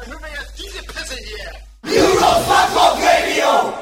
hören wir jetzt diese Pisse hier. Eurofuck Radio!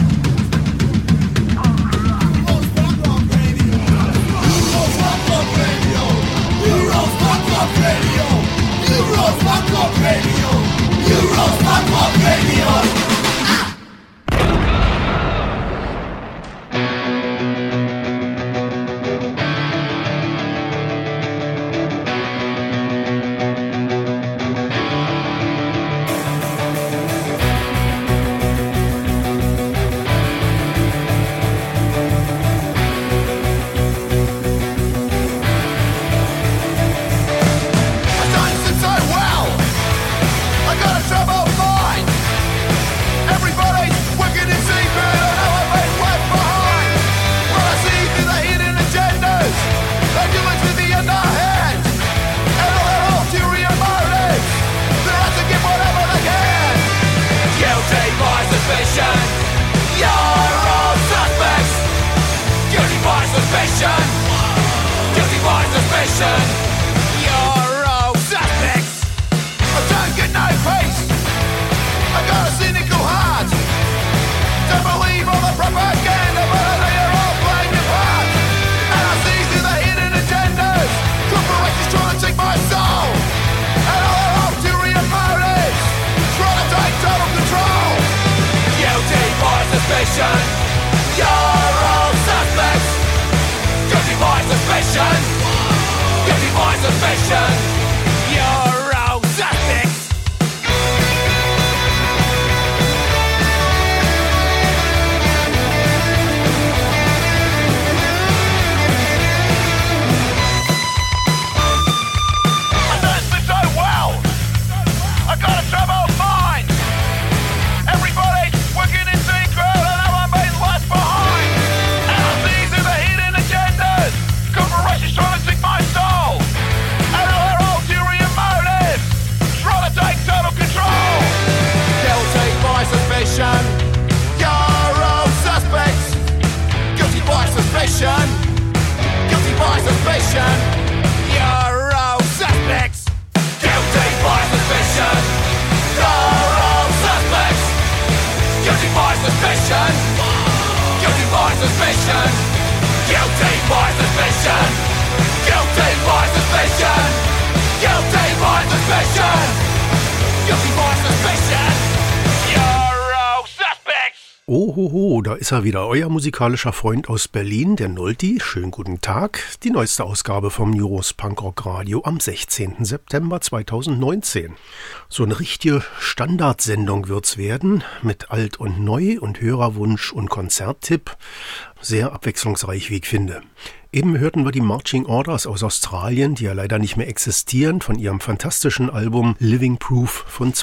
Ohoho, da ist er wieder, euer musikalischer Freund aus Berlin, der Nolti. Schönen guten Tag. Die neueste Ausgabe vom Neuros Punkrock Radio am 16. September 2019. So eine richtige Standardsendung wird's werden, mit Alt und Neu und Hörerwunsch und Konzerttipp. Sehr abwechslungsreich, wie ich finde. Eben hörten wir die Marching Orders aus Australien, die ja leider nicht mehr existieren, von ihrem fantastischen Album Living Proof von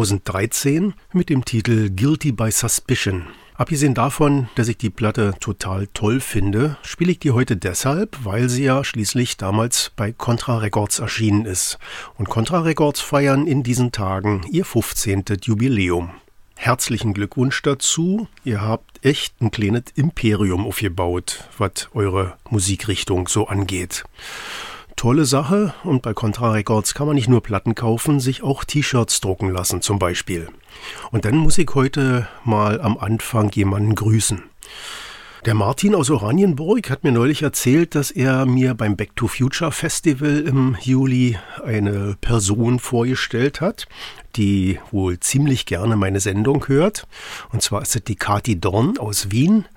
2013 mit dem Titel Guilty by Suspicion. Abgesehen davon, dass ich die Platte total toll finde, spiele ich die heute deshalb, weil sie ja schließlich damals bei Contra Records erschienen ist. Und Contra Records feiern in diesen Tagen ihr 15. Jubiläum. Herzlichen Glückwunsch dazu. Ihr habt echt ein kleines Imperium aufgebaut, was eure Musikrichtung so angeht. Tolle Sache, und bei Contra Records kann man nicht nur Platten kaufen, sich auch T-Shirts drucken lassen zum Beispiel. Und dann muss ich heute mal am Anfang jemanden grüßen. Der Martin aus Oranienburg hat mir neulich erzählt, dass er mir beim Back to Future Festival im Juli eine Person vorgestellt hat, die wohl ziemlich gerne meine Sendung hört. Und zwar ist es die Kati Dorn aus Wien.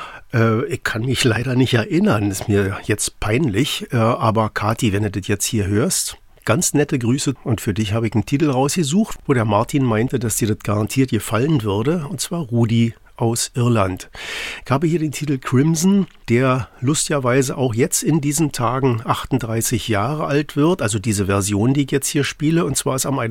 Ich kann mich leider nicht erinnern, ist mir jetzt peinlich, aber Kati, wenn du das jetzt hier hörst, ganz nette Grüße, und für dich habe ich einen Titel rausgesucht, wo der Martin meinte, dass dir das garantiert gefallen würde, und zwar Rudi aus Irland. Ich habe hier den Titel Crimson, der lustigerweise auch jetzt in diesen Tagen 38 Jahre alt wird, also diese Version, die ich jetzt hier spiele, und zwar ist am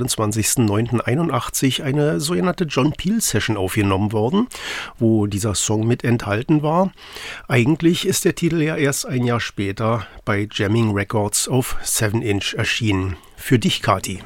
21.09.81 eine sogenannte John Peel Session aufgenommen worden, wo dieser Song mit enthalten war. Eigentlich ist der Titel ja erst ein Jahr später bei Jamming Records auf 7-Inch erschienen. Für dich, Kati.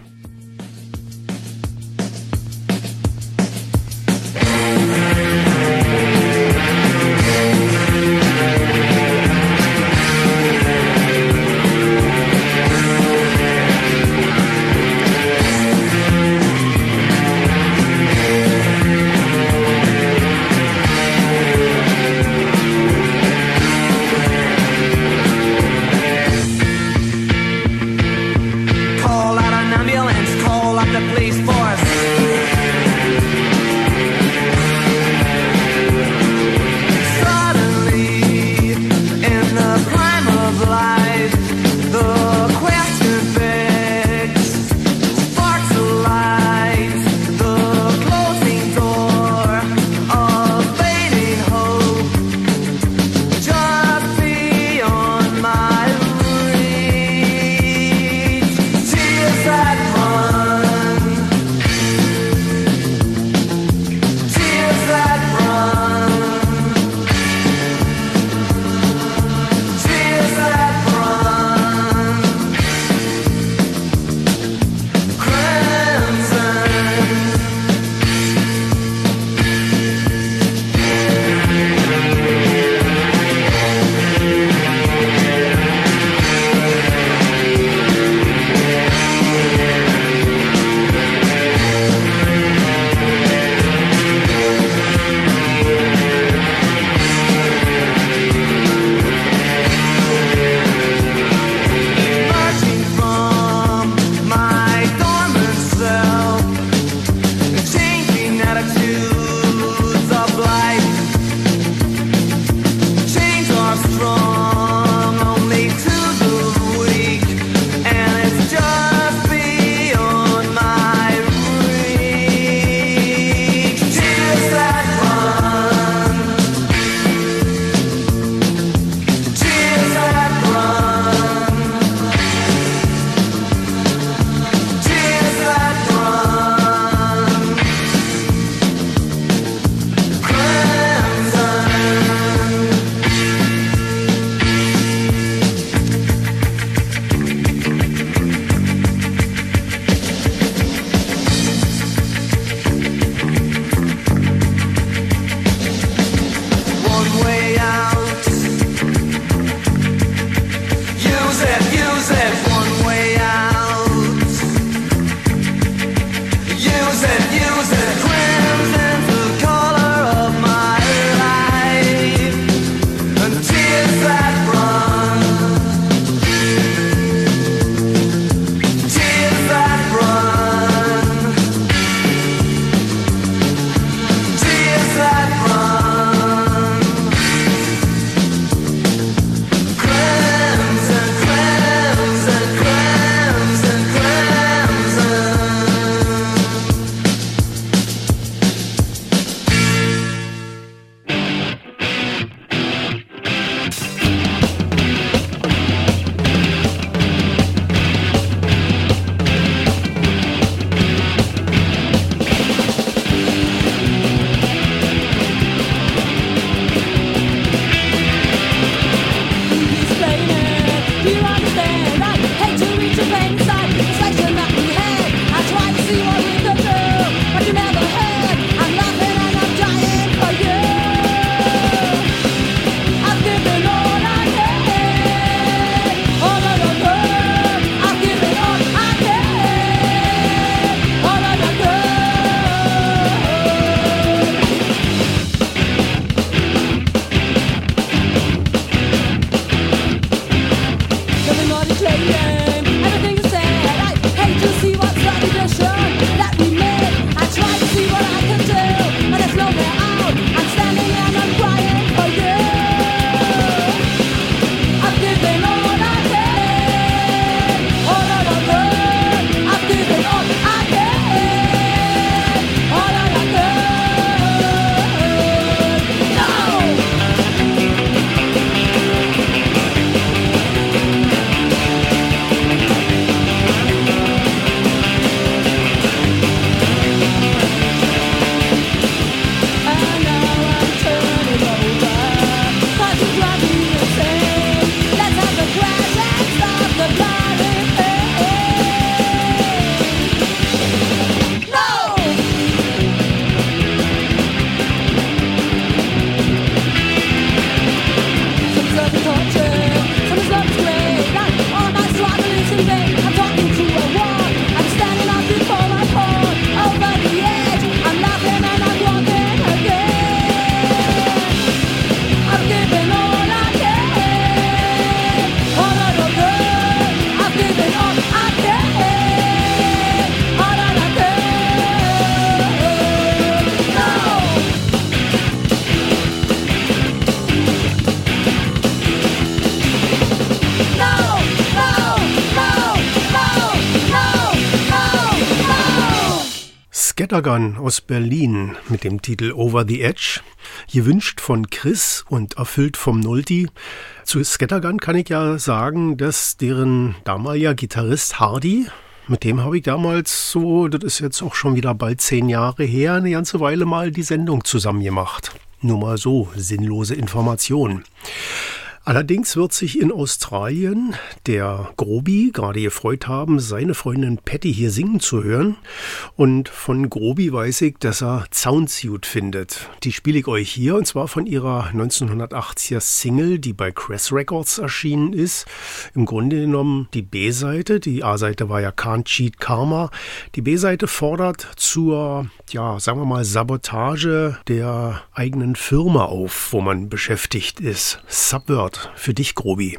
Scattergun aus Berlin mit dem Titel Over the Edge, gewünscht von Chris und erfüllt vom Nulti. Zu Scattergun kann ich ja sagen, dass deren damaliger Gitarrist Hardy, mit dem habe ich damals so, das ist jetzt auch schon wieder bald 10 Jahre her, eine ganze Weile mal die Sendung zusammen gemacht. Nur mal so, sinnlose Informationen. Allerdings wird sich in Australien der Grobi gerade gefreut haben, seine Freundin Patty hier singen zu hören. Und von Grobi weiß ich, dass er Soundsuit findet. Die spiele ich euch hier, und zwar von ihrer 1980er Single, die bei Crest Records erschienen ist. Im Grunde genommen die B-Seite. Die A-Seite war ja Can't Cheat Karma. Die B-Seite fordert zur, ja, sagen wir mal, Sabotage der eigenen Firma auf, wo man beschäftigt ist. Subvert. Für dich, Grobi.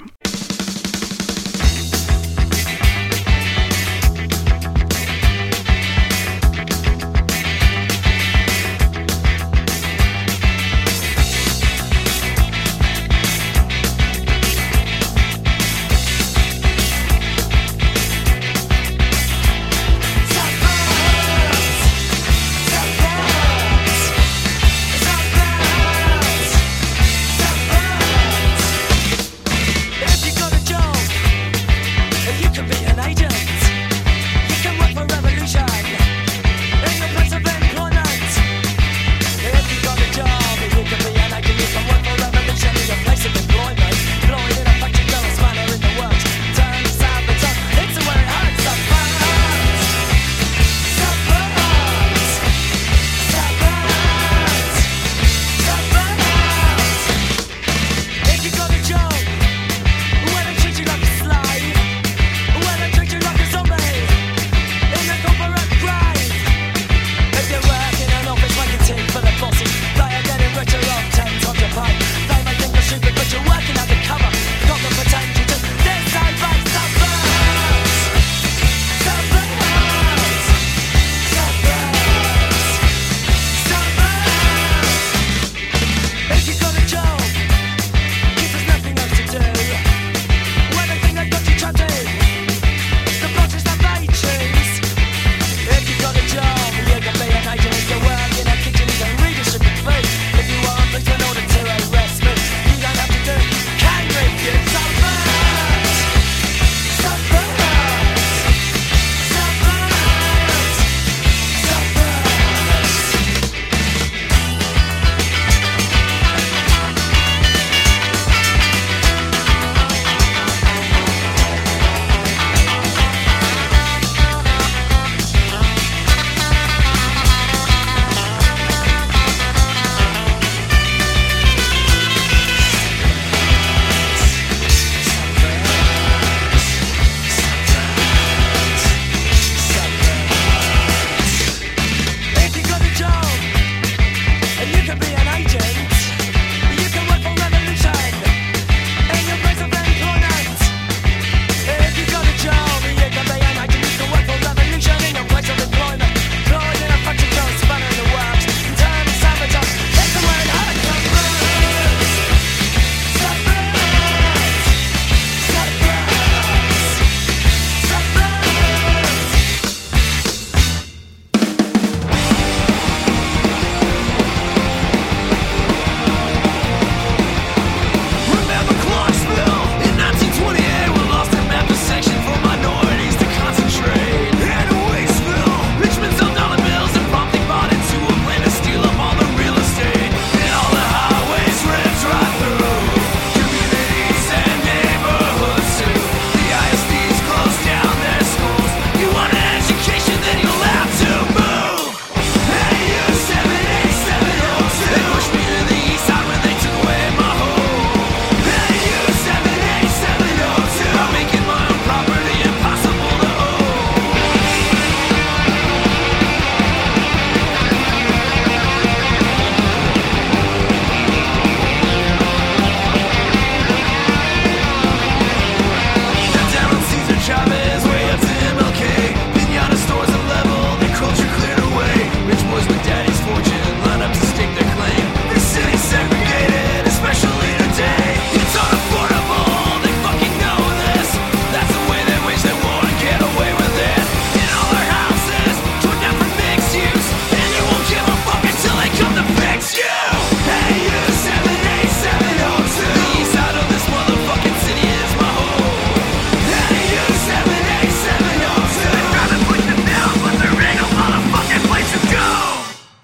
It's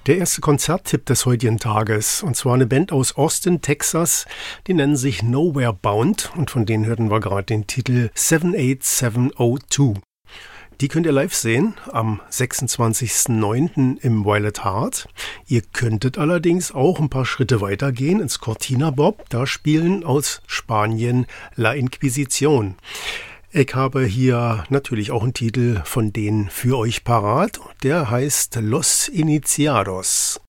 Der erste Konzerttipp des heutigen Tages, und zwar eine Band aus Austin, Texas, die nennen sich Nowhere Bound und von denen hörten wir gerade den Titel 78702. Die könnt ihr live sehen am 26.09. im Violet Heart. Ihr könntet allerdings auch ein paar Schritte weitergehen ins Cortina Bob. Da spielen aus Spanien La Inquisition. Ich habe hier natürlich auch einen Titel von denen für euch parat. Der heißt Los Iniciados.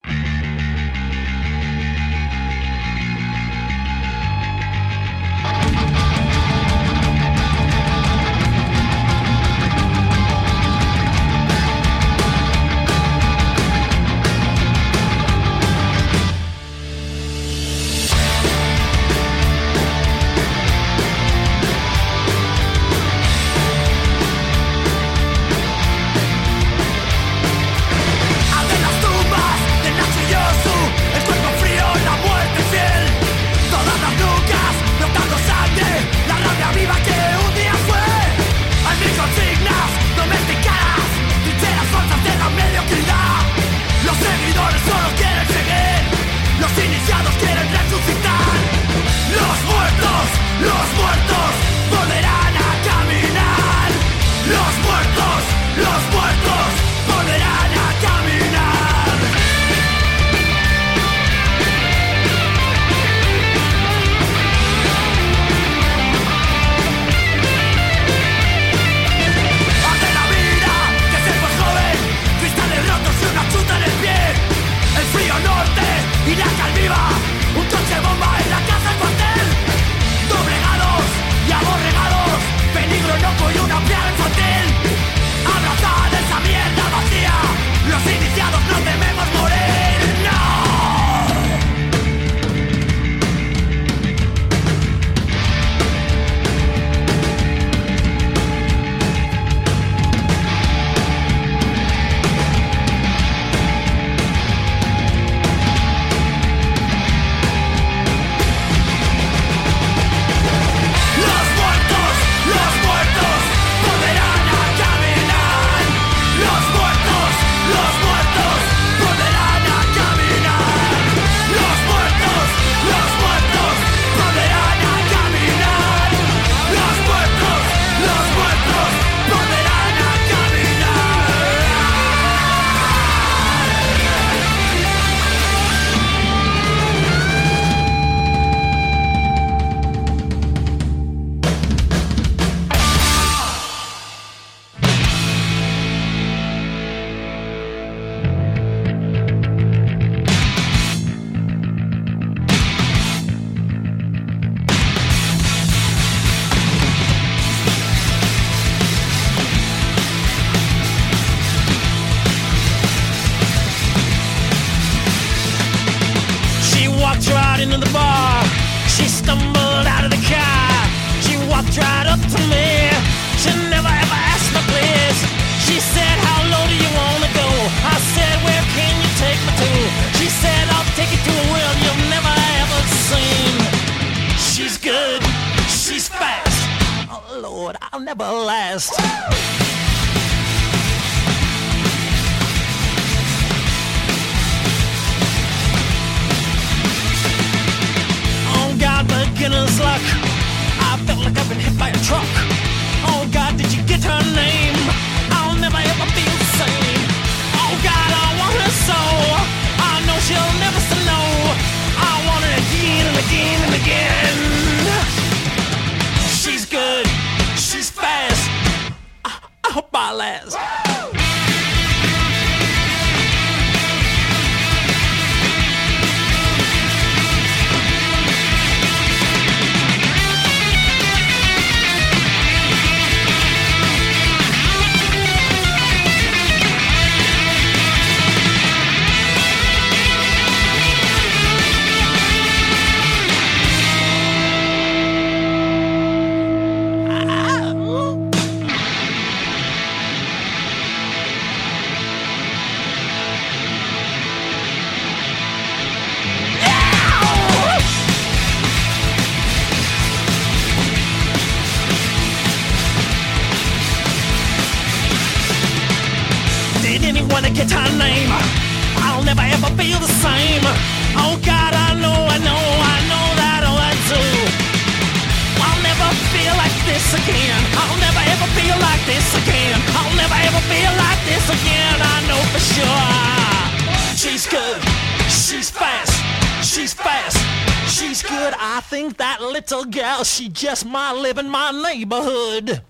Did anyone get her name? I'll I'll never ever feel the same. Oh God, I know that I do. I'll never feel like this again. I'll never ever feel like this again. I'll never ever feel like this again. I know for sure. She's good, she's fast, she's fast, she's good. I think that little girl, she just might live in my neighborhood.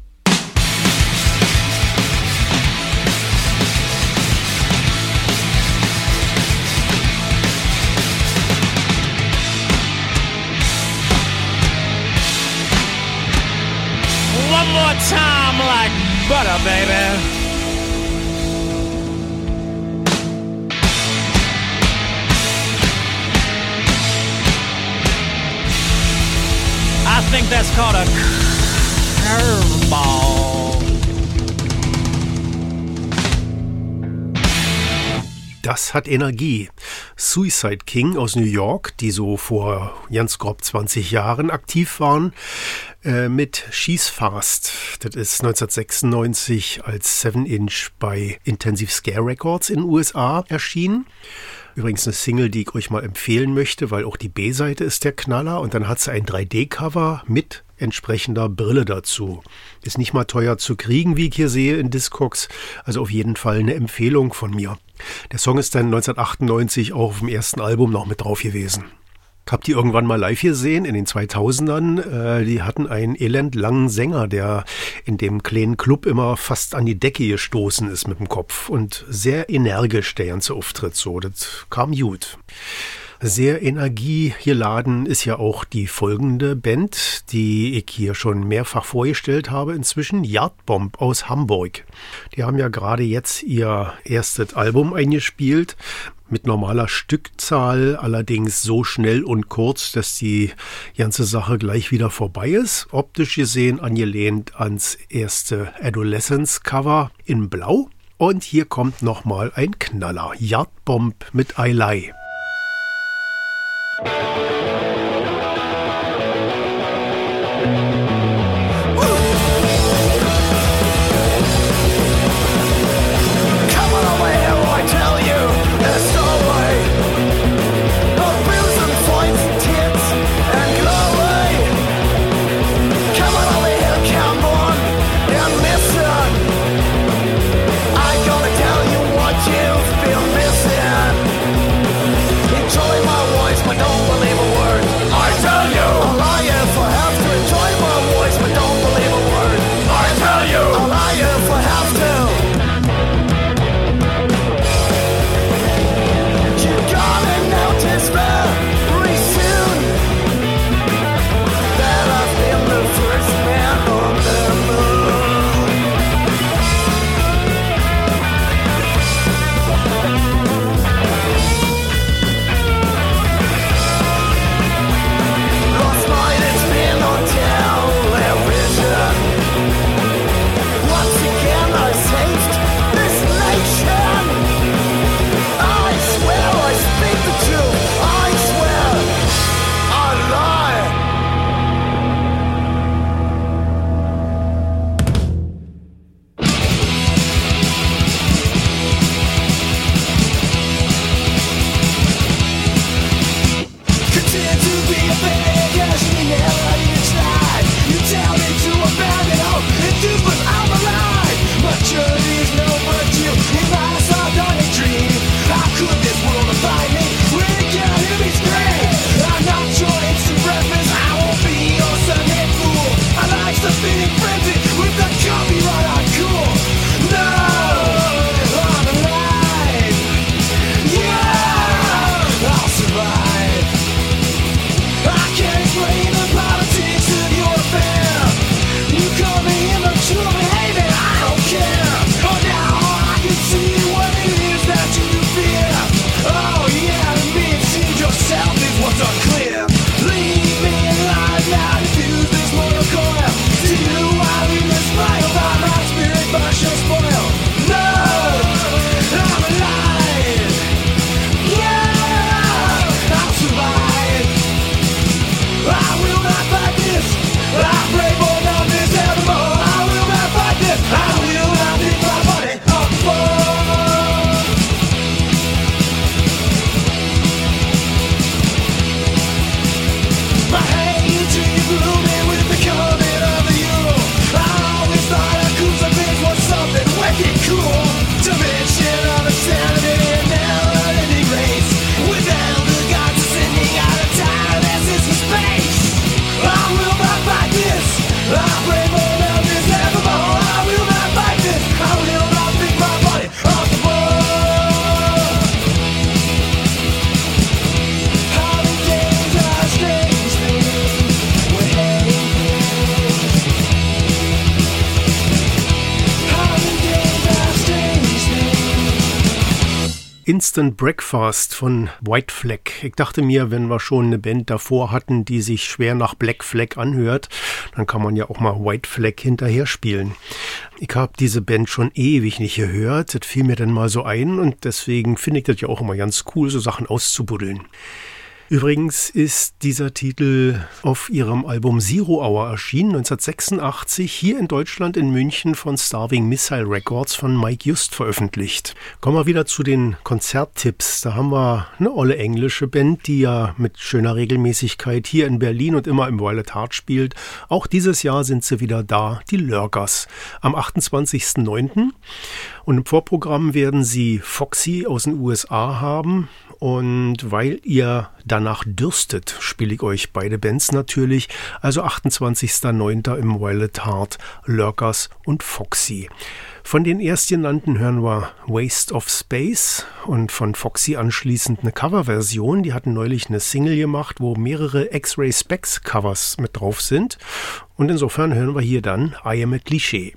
One more time like butter, baby. I think that's called a curveball. Das hat Energie. Suicide King aus New York, die so vor ganz grob 20 Jahren aktiv waren, mit She's Fast. Das ist 1996 als 7-Inch bei Intensive Scare Records in den USA erschienen. Übrigens eine Single, die ich euch mal empfehlen möchte, weil auch die B-Seite ist der Knaller. Und dann hat sie ein 3D-Cover mit entsprechender Brille dazu. Ist nicht mal teuer zu kriegen, wie ich hier sehe in Discogs. Also auf jeden Fall eine Empfehlung von mir. Der Song ist dann 1998 auch auf dem ersten Album noch mit drauf gewesen. Ich habe die irgendwann mal live gesehen in den 2000ern. Die hatten einen elendlangen Sänger, der in dem kleinen Club immer fast an die Decke gestoßen ist mit dem Kopf. Und sehr energisch der ganze Auftritt so. Das kam gut. Sehr energiegeladen ist ja auch die folgende Band, die ich hier schon mehrfach vorgestellt habe inzwischen, Yardbomb aus Hamburg. Die haben ja gerade jetzt ihr erstes Album eingespielt, mit normaler Stückzahl, allerdings so schnell und kurz, dass die ganze Sache gleich wieder vorbei ist. Optisch gesehen angelehnt ans erste Adolescence-Cover in Blau. Und hier kommt nochmal ein Knaller, Yardbomb mit I Lie. I'm gonna tell you what you've been missing. Instant Breakfast von White Flag. Ich dachte mir, wenn wir schon eine Band davor hatten, die sich schwer nach Black Flag anhört, dann kann man ja auch mal White Flag hinterher spielen. Ich habe diese Band schon ewig nicht gehört, das fiel mir dann mal so ein und deswegen finde ich das ja auch immer ganz cool, so Sachen auszubuddeln. Übrigens ist dieser Titel auf ihrem Album Zero Hour erschienen, 1986, hier in Deutschland in München von Starving Missile Records von Mike Just veröffentlicht. Kommen wir wieder zu den Konzerttipps. Da haben wir eine olle englische Band, die ja mit schöner Regelmäßigkeit hier in Berlin und immer im Violet Heart spielt. Auch dieses Jahr sind sie wieder da, die Lurkers, am 28.09. Und im Vorprogramm werden sie Foxy aus den USA haben. Und weil ihr danach dürstet, spiele ich euch beide Bands natürlich. Also 28.09. im Violet Heart, Lurkers und Foxy. Von den erstgenannten hören wir Waste of Space und von Foxy anschließend eine Coverversion. Die hatten neulich eine Single gemacht, wo mehrere X-Ray Specs Covers mit drauf sind. Und insofern hören wir hier dann I Am a Cliché.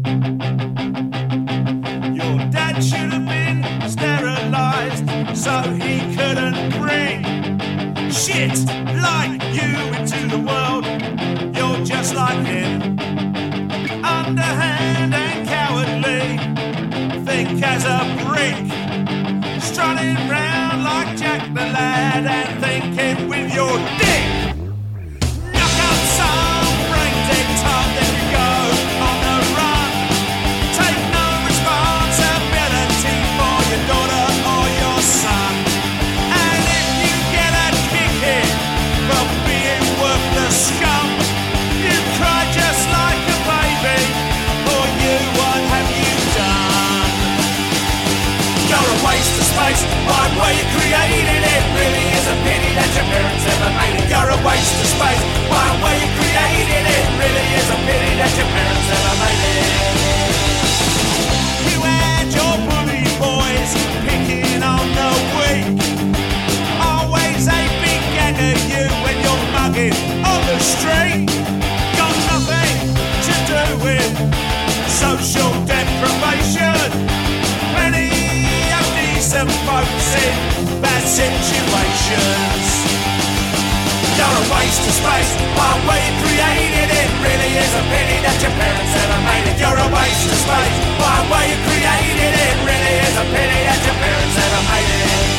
Your dad should have been sterilized so he couldn't bring shit like you into the world. You're just like him, underhand and cowardly, thick as a brick, strutting round like Jack the Lad and thinking with your dick. Knock up some brain dead top, then you go on the run. Take no responsibility for your daughter or your son. And if you get a kick in from being worthless scum, you cry just like a baby. For you, what have you done? You're a waste of space. Why were you created? It really is a pity that your parents ever made it. You're a waste of space. Why were you created? It really is a pity that your parents ever made it. You had your bully boys picking on the weak. Always a big gang of you when you're mugging on the street. Got nothing to do with social deprivation. Plenty of decent folks in bad situations. You're a waste of space. Why were you created? It really is a pity that your parents ever made it. You're a waste of space. Why were you created? It really is a pity that your parents ever made it.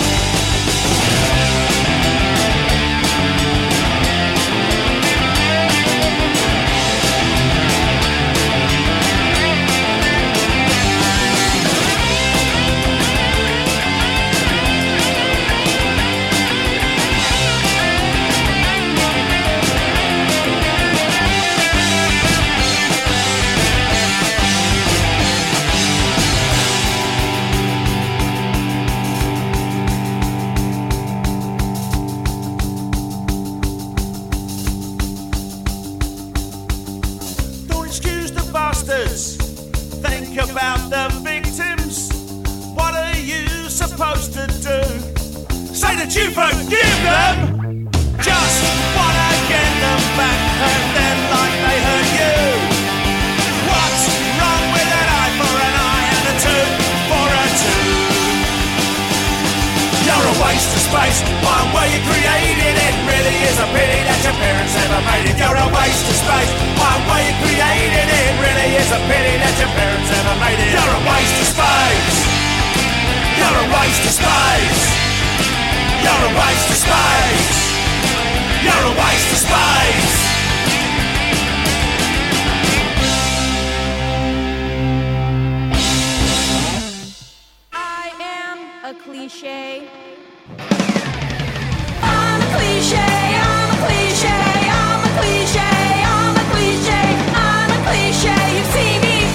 Think about the victims. What are you supposed to do? Say that you forgive them. Just wanna get them back, hurt them like they hurt you. What's wrong with an eye for an eye and a tooth for a tooth? You're a waste of space. Why were you created? It really is a pity that your parents ever made it. You're a waste of space. Why were you created? It really is a pity that your parents ever made it. You're a waste of space. You're a waste of space. You're a waste of space. You're a waste of space. I am a cliché. I'm a cliché. I'm a cliché. I'm a cliché. I'm a cliché. I'm a cliché. You've seen me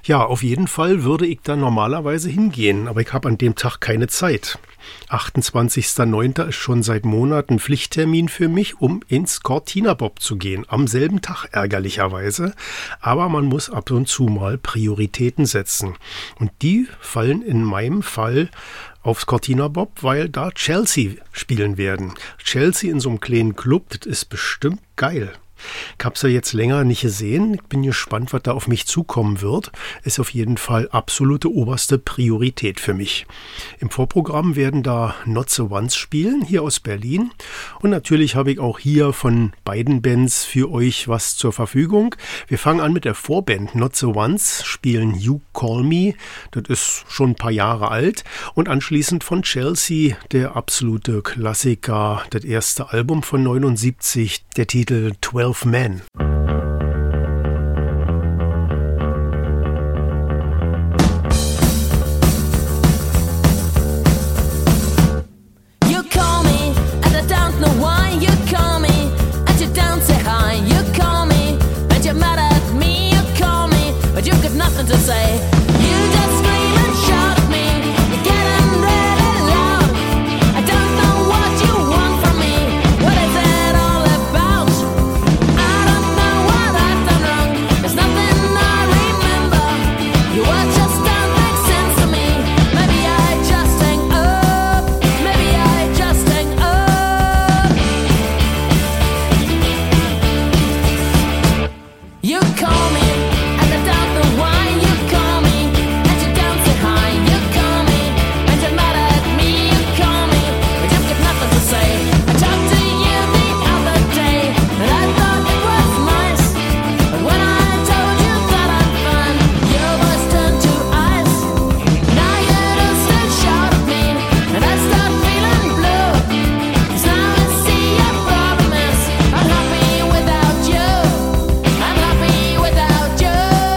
Ja, auf jeden Fall würde ich da normalerweise hingehen, aber ich habe an dem Tag keine Zeit. 28.09. ist schon seit Monaten Pflichttermin für mich, um ins Cortina Bob zu gehen. Am selben Tag ärgerlicherweise, aber man muss ab und zu mal Prioritäten setzen. Und die fallen in meinem Fall aufs Cortina Bob, weil da Chelsea spielen werden. Chelsea in so einem kleinen Club, das ist bestimmt geil. Ich habe sie jetzt länger nicht gesehen. Ich bin gespannt, was da auf mich zukommen wird. Ist auf jeden Fall absolute oberste Priorität für mich. Im Vorprogramm werden da Not the Ones spielen, hier aus Berlin. Und natürlich habe ich auch hier von beiden Bands für euch was zur Verfügung. Wir fangen an mit der Vorband. Not the Ones spielen You Call Me. Das ist schon ein paar Jahre alt. Und anschließend von Chelsea der absolute Klassiker, das erste Album von 79, der Titel 12 Men. You call me and I don't know why. You call me and you don't say hi. You call me and you're mad at me. You call me but you've got nothing to say. You just scream and shout at me. You're getting really loud. I don't know what you want from me. What is it all about? I don't know what I've done wrong. There's nothing I remember. Your words just don't make sense to me. Maybe I just hang up. Maybe I just hang up. You call me and I don't know why. You call me and you don't say hi. You call me and you're mad at me. You call me but you've got nothing to say. I talked to you the other day and I thought it was nice. But when I told you that I'm fine, your voice turned to ice. Now you just shout at me and I start feeling blue. 'Cause now I see your problem is I'm happy without you. I'm happy without you.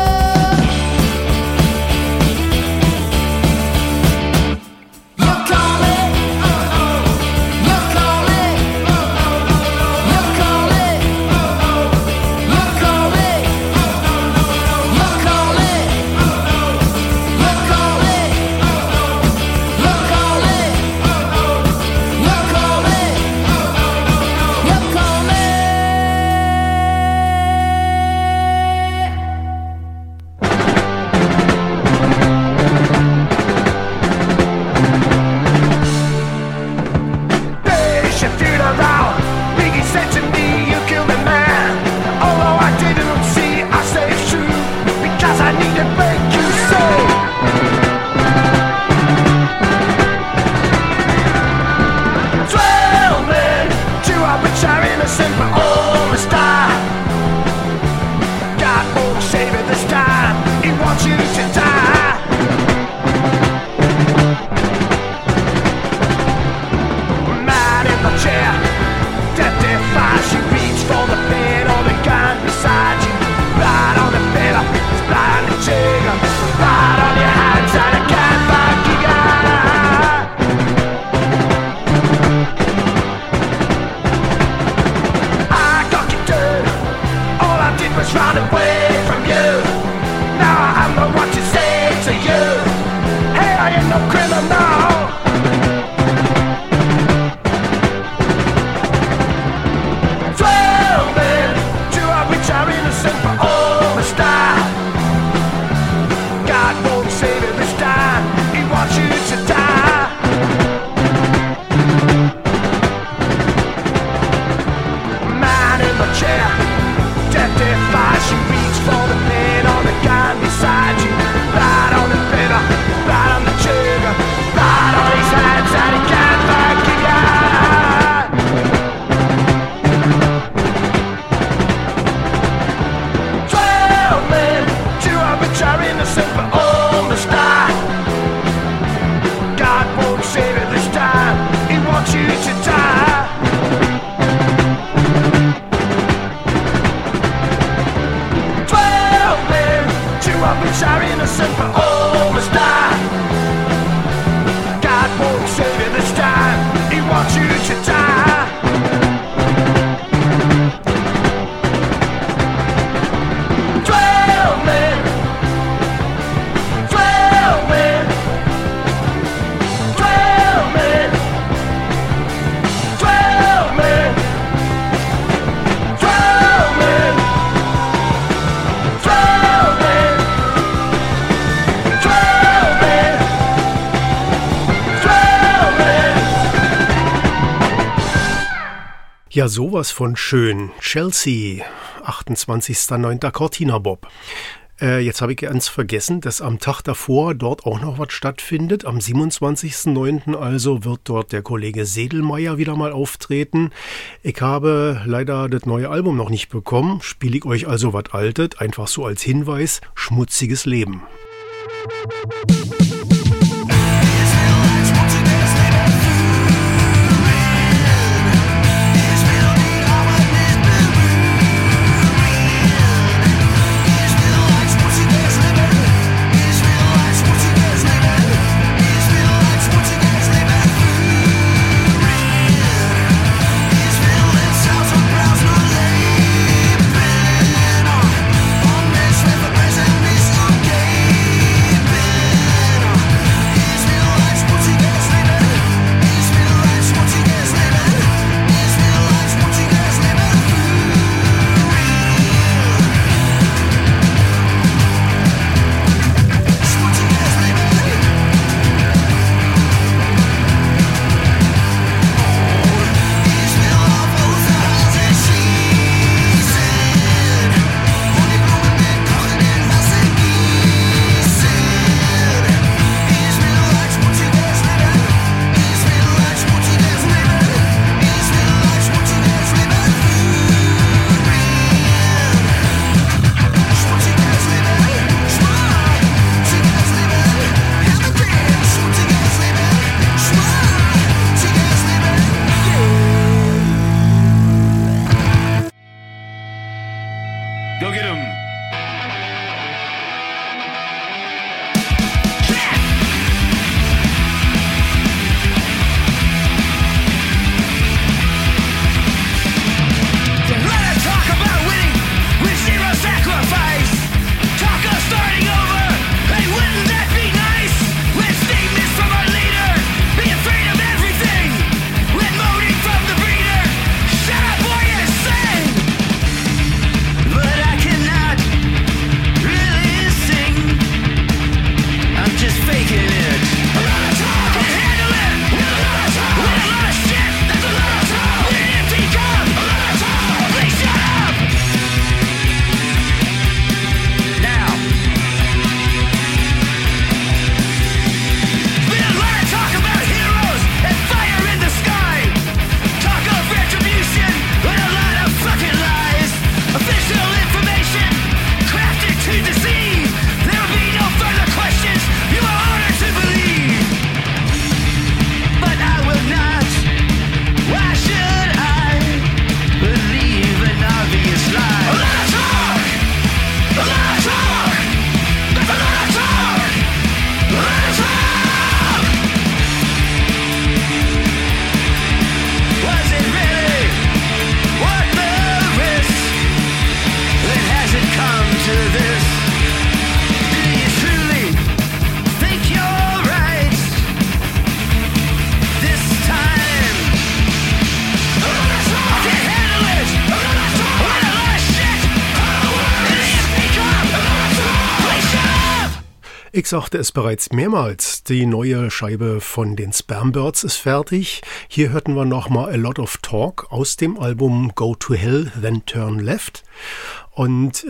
You call me. You call me. You call me. You call me. You call me. You call me. You call me. You call me. You call me. They should feel around. Biggie said to me, you killed a man. Although I didn't see, I say it's true. Because I need to break you so. 12 men, 2 of which are innocent but all must die. God won't save it this time. He wants you to die. Mad in the chair, death defies. She reach for the pen or the gun beside you. Blood on the bed, it's blood on the trigger. Blood on your hands and a can't find you. I got you dead. All I did was run away from you. Now I have no what to say to you. Hey, I ain't no criminal. 12 men, 2 of which are innocent but all must die. God won't save it this time. He wants you to die. Man in the chair, death defies. You reach for the pen or the gun beside you. Blood on the bitter, blood on the trigger, blood Ja, sowas von schön. Chelsea, 28.09. Cortina Bob. Jetzt habe ich ganz vergessen, dass am Tag davor dort auch noch was stattfindet. Am 27.09. also wird dort der Kollege Sedelmeier wieder mal auftreten. Ich habe leider das neue Album noch nicht bekommen. Spiele ich euch also was Altes, einfach so als Hinweis. Schmutziges Leben. Ich sagte es bereits mehrmals, die neue Scheibe von den Spermbirds ist fertig. Hier hörten wir nochmal A Lot of Talk aus dem Album Go to Hell, Then Turn Left. Und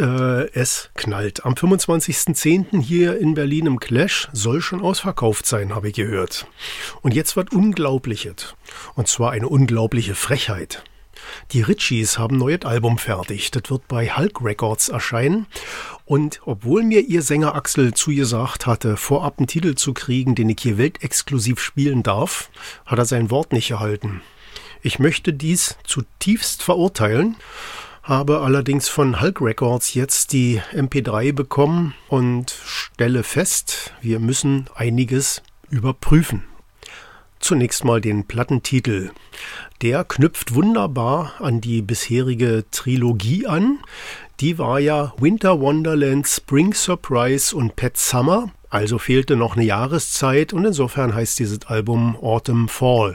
es knallt. Am 25.10. hier in Berlin im Clash soll schon ausverkauft sein, habe ich gehört. Und jetzt was Unglaubliches. Und zwar eine unglaubliche Frechheit. Die Ritchies haben ein neues Album fertig. Das wird bei Hulk Records erscheinen. Und obwohl mir ihr Sänger Axel zugesagt hatte, vorab einen Titel zu kriegen, den ich hier weltexklusiv spielen darf, hat er sein Wort nicht gehalten. Ich möchte dies zutiefst verurteilen, habe allerdings von Hulk Records jetzt die MP3 bekommen und stelle fest, wir müssen einiges überprüfen. Zunächst mal den Plattentitel. Der knüpft wunderbar an die bisherige Trilogie an. Die war ja Winter Wonderland, Spring Surprise und Pet Summer. Also fehlte noch eine Jahreszeit und insofern heißt dieses Album Autumn Fall.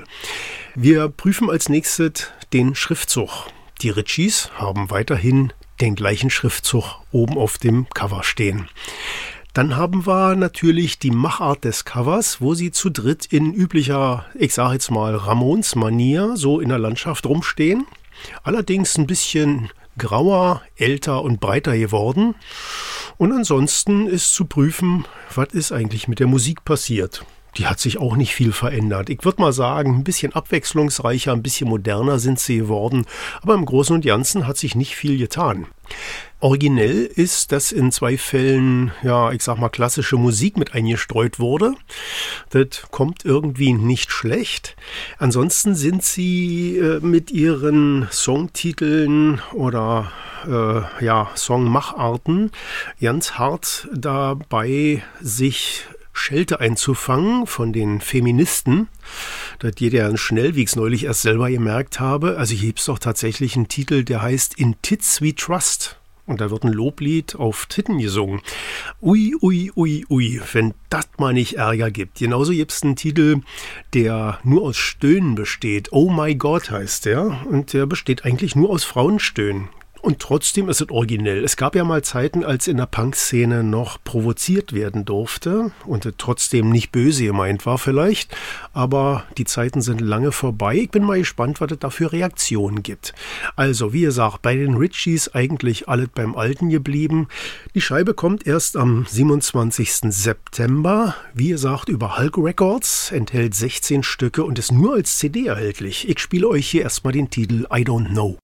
Wir prüfen als nächstes den Schriftzug. Die Ritchies haben weiterhin den gleichen Schriftzug oben auf dem Cover stehen. Dann haben wir natürlich die Machart des Covers, wo sie zu dritt in üblicher, ich sage jetzt mal Ramones-Manier, so in der Landschaft rumstehen. allerdings ein bisschen grauer, älter und breiter geworden. Und ansonsten ist zu prüfen, was ist eigentlich mit der Musik passiert. Die hat sich auch nicht viel verändert. Ich würde mal sagen, ein bisschen abwechslungsreicher, ein bisschen moderner sind sie geworden, aber im Großen und Ganzen hat sich nicht viel getan. Originell ist, dass in 2 Fällen, ja, ich sag mal, klassische Musik mit eingestreut wurde. Das kommt irgendwie nicht schlecht. Ansonsten sind sie mit ihren Songtiteln oder Songmacharten ganz hart dabei, sich Schelte einzufangen von den Feministen. Das geht ja ganz schnell, wie ich es neulich erst selber gemerkt habe. Also hier gibt es doch tatsächlich einen Titel, der heißt In Tits We Trust. Und da wird ein Loblied auf Titten gesungen. Ui, ui, ui, ui, wenn das mal nicht Ärger gibt. Genauso gibt es einen Titel, der nur aus Stöhnen besteht. Oh my God heißt der. Und der besteht eigentlich nur aus Frauenstöhnen. Und trotzdem ist es originell. Es gab ja mal Zeiten, als in der Punk-Szene noch provoziert werden durfte und es trotzdem nicht böse gemeint war vielleicht. Aber die Zeiten sind lange vorbei. Ich bin mal gespannt, was es da für Reaktionen gibt. Also, wie gesagt, bei den Ritchies eigentlich alles beim Alten geblieben. Die Scheibe kommt erst am 27. September. Wie gesagt, über Hulk Records, enthält 16 Stücke und ist nur als CD erhältlich. Ich spiele euch hier erstmal den Titel I Don't Know.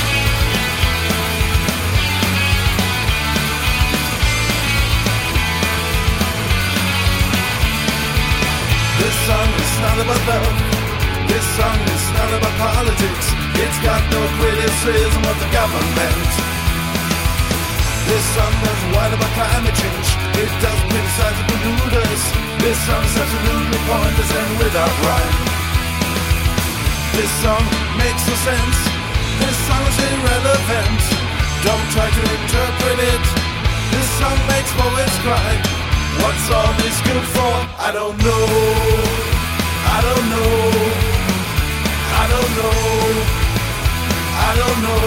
This song is not about love. This song is not about politics. It's got no criticism of the government. This song doesn't whine about climate change. It doesn't criticize the polluters. This song is absolutely pointless and without rhyme. This song makes no sense. This song is irrelevant. Don't try to interpret it. This song makes poets cry. What's all this good for? I don't know. I don't know. I don't know. I don't know.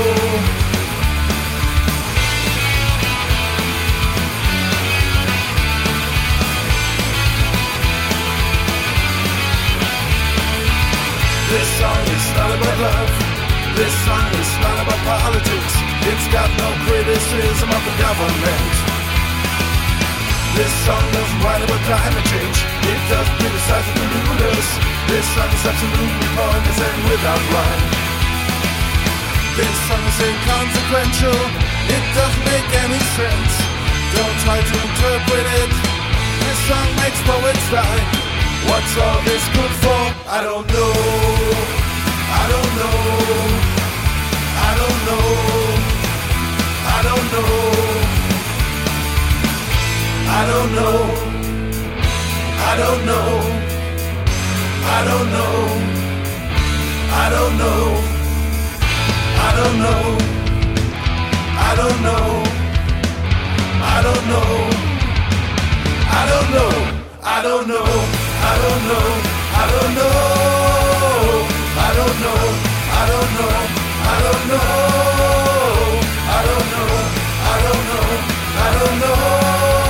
This song is not about love. This song is not about politics. It's got no criticism of the government. This song doesn't write about climate change. It doesn't criticize the polluters. This song is absolutely pointless and without rhyme. This song is inconsequential. It doesn't make any sense. Don't try to interpret it. This song makes poets die. What's all this good for? I don't know. I don't know. I don't know. I don't know. I don't know, I don't know, I don't know, I don't know, I don't know, I don't know, I don't know, I don't know, I don't know, I don't know, I don't know, I don't know, I don't know, I don't know, I don't know, I don't know, I don't know.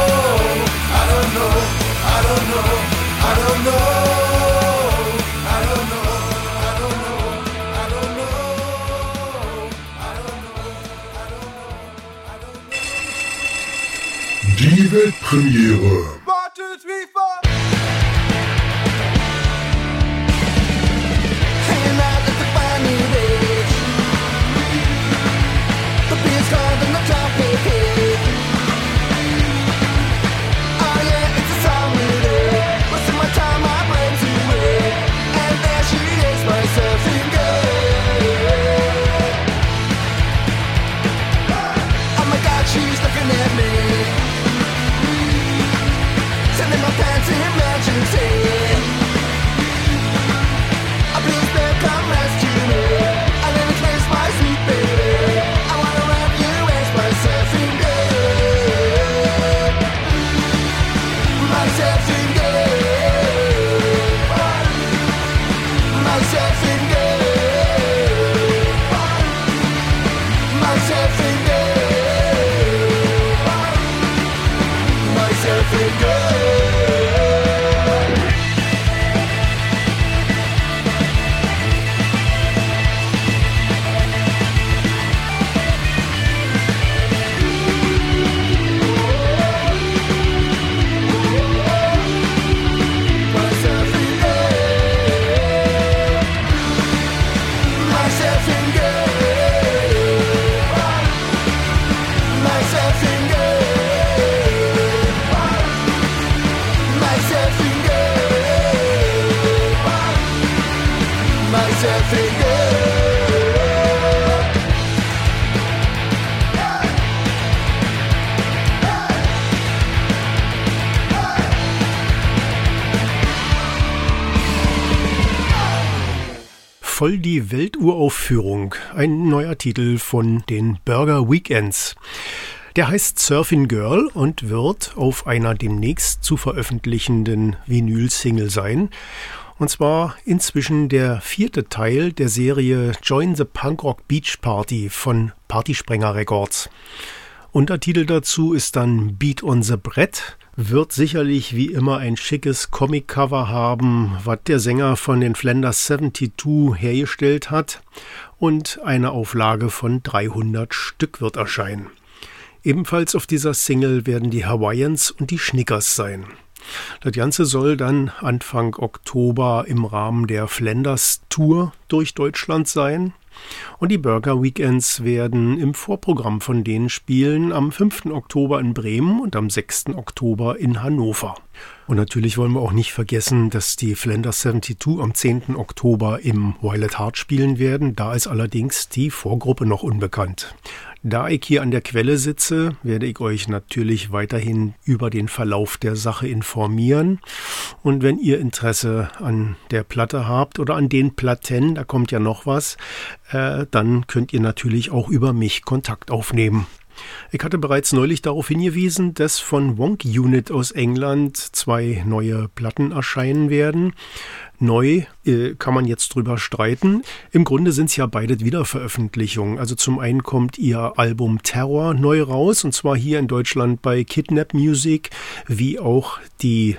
I don't know, I don't know, I don't know, I don't know, I don't know, I don't know, I don't know, I don't know. Die Weltpremiere. 1, 2, 3, 4. Hanging out at the funny beach. The beer's cold and the topic hit. Oh yeah, it's a song we did. Most of my time I bring to it. And there she is, my surfing girl. Oh my God, she's looking at me. Voll die Welturaufführung, ein neuer Titel von den Burger Weekends. Der heißt Surfing Girl und wird auf einer demnächst zu veröffentlichenden Vinyl-Single sein. Und zwar inzwischen der 4. Teil der Serie Join the Punk Rock Beach Party von Partysprenger Records. Untertitel dazu ist dann Beat on the Brett. Wird sicherlich wie immer ein schickes Comic-Cover haben, was der Sänger von den Flanders 72 hergestellt hat. Und eine Auflage von 300 Stück wird erscheinen. Ebenfalls auf dieser Single werden die Hawaiians und die Schnickers sein. Das Ganze soll dann Anfang Oktober im Rahmen der Flanders Tour durch Deutschland sein. Und die Burger Weekends werden im Vorprogramm von denen spielen am 5. Oktober in Bremen und am 6. Oktober in Hannover. Und natürlich wollen wir auch nicht vergessen, dass die Flanders 72 am 10. Oktober im Violet Heart spielen werden. Da ist allerdings die Vorgruppe noch unbekannt. Da ich hier an der Quelle sitze, werde ich euch natürlich weiterhin über den Verlauf der Sache informieren. Und wenn ihr Interesse an der Platte habt oder an den Platten, da kommt ja noch was, dann könnt ihr natürlich auch über mich Kontakt aufnehmen. Ich hatte bereits neulich darauf hingewiesen, dass von Wonk Unit aus England 2 neue Platten erscheinen werden. Neu kann man jetzt drüber streiten. Im Grunde sind es ja beide Wiederveröffentlichungen. Also zum einen kommt ihr Album Terror neu raus, und zwar hier in Deutschland bei Kidnap Music, wie auch die,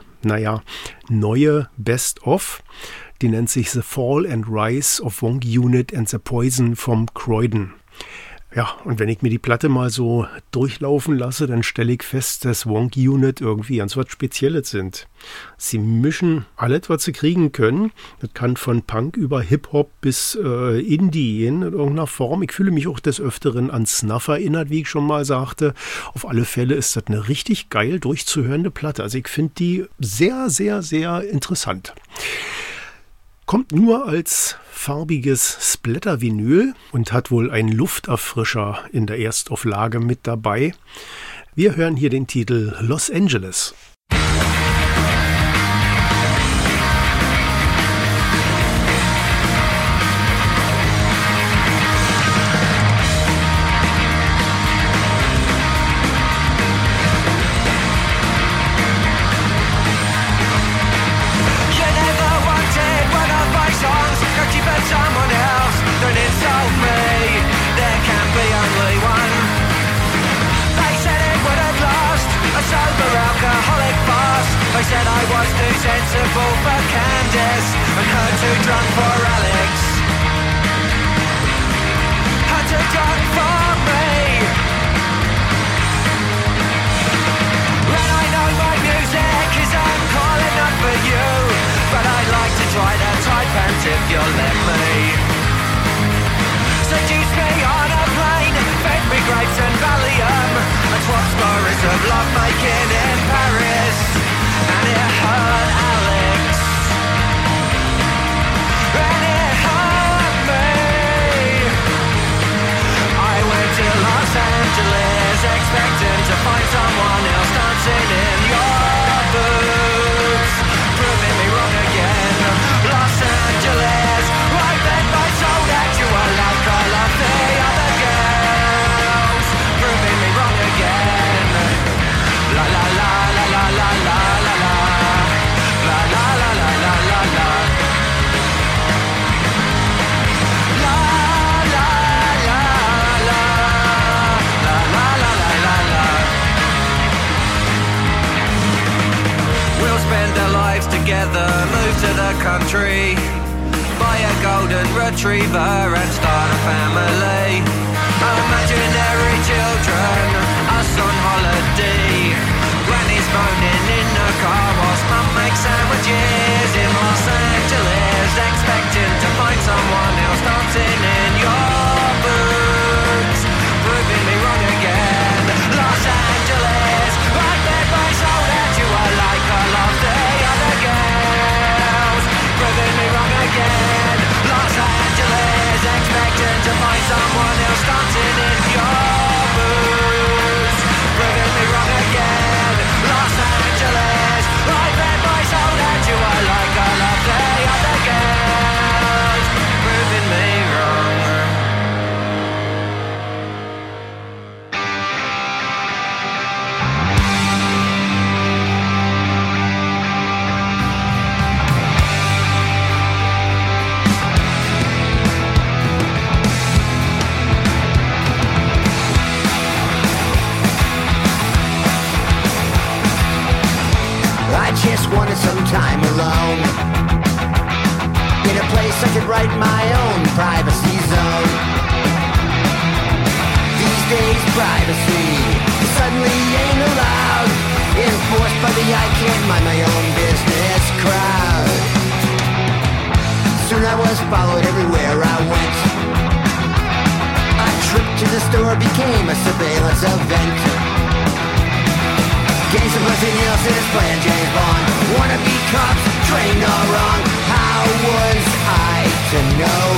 neue Best of. Die nennt sich The Fall and Rise of Wonk Unit and the Poison from Croydon. Ja, und wenn ich mir die Platte mal so durchlaufen lasse, dann stelle ich fest, dass Wonk Unit irgendwie ganz was Spezielles sind. Sie mischen alles, was sie kriegen können. Das kann von Punk über Hip-Hop bis Indie gehen in irgendeiner Form. Ich fühle mich auch des Öfteren an Snuff erinnert, wie ich schon mal sagte. Auf alle Fälle ist das eine richtig geil durchzuhörende Platte. Also ich finde die sehr, sehr, sehr interessant. Kommt nur als farbiges Splatter-Vinyl und hat wohl einen Lufterfrischer in der Erstauflage mit dabei. Wir hören hier den Titel Los Angeles. They said I was too sensible for Candace and her too drunk for Alex. Her too drunk for me. And I know my music is encore enough for you, but I'd like to try that tight pants if you'll let me. Seduce me on a plane, fed me grapes and Valium, and swap stories of love making in Paris. And it hurt Alex, and it hurt me. I went to Los Angeles expecting to find someone else dancing in your boots, proving me wrong again. Los Angeles, right then my soul that you were like all of the other girls, proving me wrong again. La la la la la la la. Spend their lives together, move to the country, buy a golden retriever and start a family. Imaginary children, us on holiday. Granny's moaning in the car whilst mum makes sandwiches in Los Angeles, expecting to find someone else dancing in your boots, proving me wrong again. Los Angeles, right there by soul that you are like all of the other girls, proving me wrong again. Los Angeles, expecting to find someone privacy suddenly ain't allowed, enforced by the I can't mind my own business crowd. Soon I was followed everywhere I went. A trip to the store became a surveillance event. Gangs of Leslie Nielsen's playing James Bond. Wannabe cops trained all wrong. How was I to know?